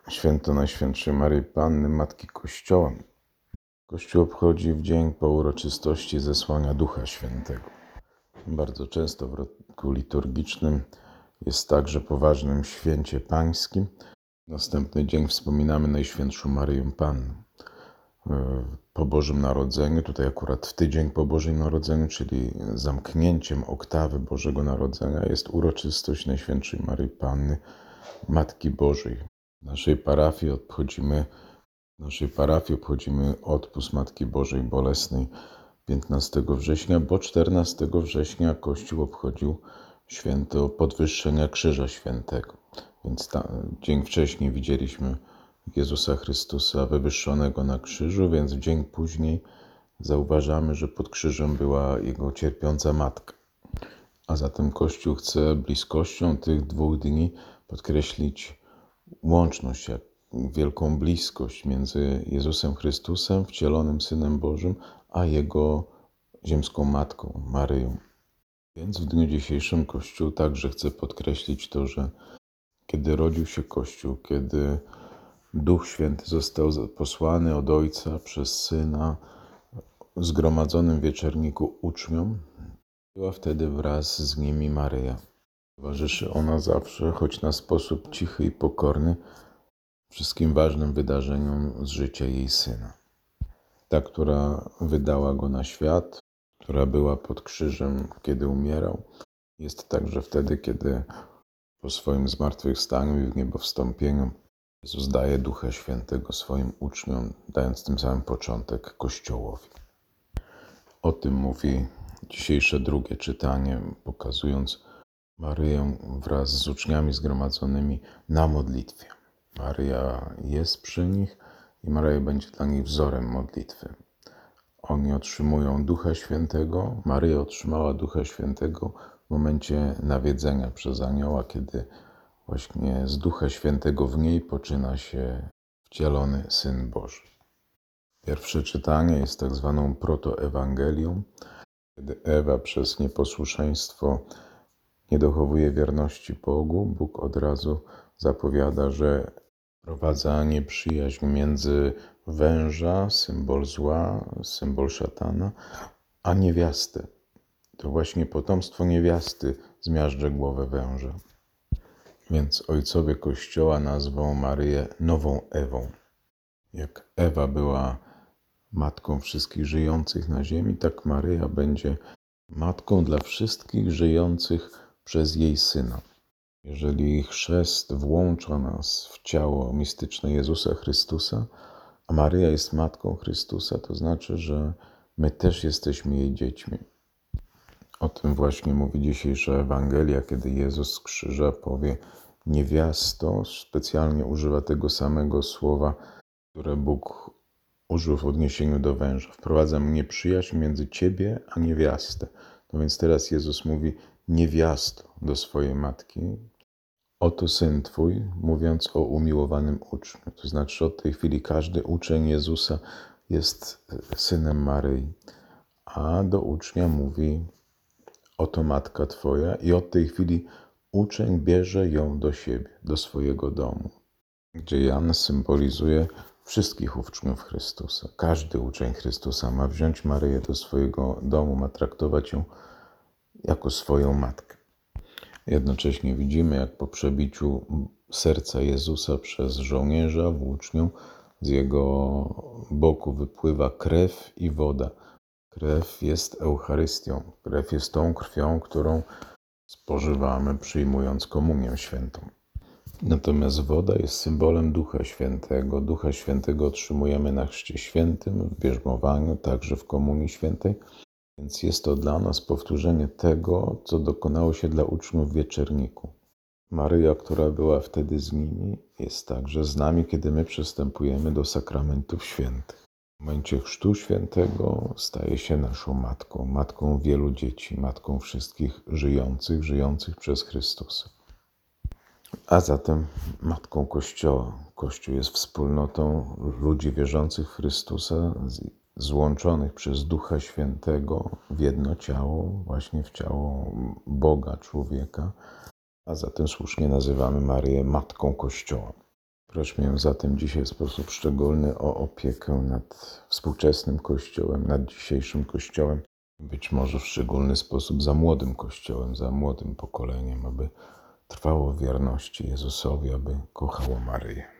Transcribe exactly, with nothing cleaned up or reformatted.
Święto Najświętszej Maryi Panny, Matki Kościoła. Kościół obchodzi w dzień po uroczystości zesłania Ducha Świętego. Bardzo często w roku liturgicznym jest także po ważnym święcie pańskim. Następny dzień wspominamy Najświętszą Maryję Pannę. Po Bożym Narodzeniu, tutaj akurat w tydzień po Bożym Narodzeniu, czyli zamknięciem oktawy Bożego Narodzenia, jest uroczystość Najświętszej Maryi Panny, Matki Bożej. W naszej parafii obchodzimy, w naszej parafii obchodzimy odpust Matki Bożej Bolesnej piętnastego września, bo czternastego września Kościół obchodził święto podwyższenia Krzyża Świętego. Więc ta, dzień wcześniej widzieliśmy Jezusa Chrystusa wywyższonego na krzyżu, więc w dzień później zauważamy, że pod krzyżem była Jego cierpiąca Matka. A zatem Kościół chce bliskością tych dwóch dni podkreślić łączność, jak wielką bliskość między Jezusem Chrystusem, wcielonym Synem Bożym, a Jego ziemską Matką, Maryją. Więc w dniu dzisiejszym Kościół także chce podkreślić to, że kiedy rodził się Kościół, kiedy Duch Święty został posłany od Ojca przez Syna zgromadzonym w wieczerniku uczniom, była wtedy wraz z nimi Maryja. Towarzyszy ona zawsze, choć na sposób cichy i pokorny, wszystkim ważnym wydarzeniom z życia jej Syna. Ta, która wydała Go na świat, która była pod krzyżem, kiedy umierał, jest także wtedy, kiedy po swoim zmartwychwstaniu i w niebowstąpieniu Jezus daje Ducha Świętego swoim uczniom, dając tym samym początek Kościołowi. O tym mówi dzisiejsze drugie czytanie, pokazując Maryję wraz z uczniami zgromadzonymi na modlitwie. Maryja jest przy nich i Maryja będzie dla nich wzorem modlitwy. Oni otrzymują Ducha Świętego. Maryja otrzymała Ducha Świętego w momencie nawiedzenia przez anioła, kiedy właśnie z Ducha Świętego w niej poczyna się wcielony Syn Boży. Pierwsze czytanie jest tak zwaną protoewangelią, kiedy Ewa przez nieposłuszeństwo nie dochowuje wierności Bogu. Bóg od razu zapowiada, że wprowadza nieprzyjaźń między węża, symbol zła, symbol szatana, a niewiastę. To właśnie potomstwo niewiasty zmiażdży głowę węża. Więc ojcowie Kościoła nazwą Maryję nową Ewą. Jak Ewa była matką wszystkich żyjących na ziemi, tak Maryja będzie matką dla wszystkich żyjących przez jej Syna. Jeżeli chrzest włącza nas w ciało mistyczne Jezusa Chrystusa, a Maryja jest Matką Chrystusa, to znaczy, że my też jesteśmy jej dziećmi. O tym właśnie mówi dzisiejsza Ewangelia, kiedy Jezus z krzyża powie: niewiasto, specjalnie używa tego samego słowa, które Bóg użył w odniesieniu do węża. Wprowadzam nieprzyjaźń między ciebie a niewiastę. No więc teraz Jezus mówi: niewiasto do swojej matki. Oto Syn Twój, mówiąc o umiłowanym uczniu. To znaczy od tej chwili każdy uczeń Jezusa jest synem Maryi. A do ucznia mówi: oto matka Twoja. I od tej chwili uczeń bierze ją do siebie, do swojego domu. Gdzie Jan symbolizuje wszystkich uczniów Chrystusa. Każdy uczeń Chrystusa ma wziąć Maryję do swojego domu, ma traktować ją jako swoją matkę. Jednocześnie widzimy, jak po przebiciu serca Jezusa przez żołnierza włócznią z jego boku wypływa krew i woda. Krew jest Eucharystią. Krew jest tą krwią, którą spożywamy, przyjmując komunię świętą. Natomiast woda jest symbolem Ducha Świętego. Ducha Świętego otrzymujemy na Chrzcie Świętym, w bierzmowaniu, także w Komunii Świętej. Więc jest to dla nas powtórzenie tego, co dokonało się dla uczniów w wieczerniku. Maryja, która była wtedy z nimi, jest także z nami, kiedy my przystępujemy do sakramentów świętych. W momencie Chrztu Świętego staje się naszą matką, matką wielu dzieci, matką wszystkich żyjących, żyjących przez Chrystusa. A zatem matką Kościoła. Kościół jest wspólnotą ludzi wierzących w Chrystusa, złączonych przez Ducha Świętego w jedno ciało, właśnie w ciało Boga, człowieka, a zatem słusznie nazywamy Maryję Matką Kościoła. Prośmy ją zatem dzisiaj w sposób szczególny o opiekę nad współczesnym Kościołem, nad dzisiejszym Kościołem. Być może w szczególny sposób za młodym Kościołem, za młodym pokoleniem, aby trwało w wierności Jezusowi, aby kochało Maryję.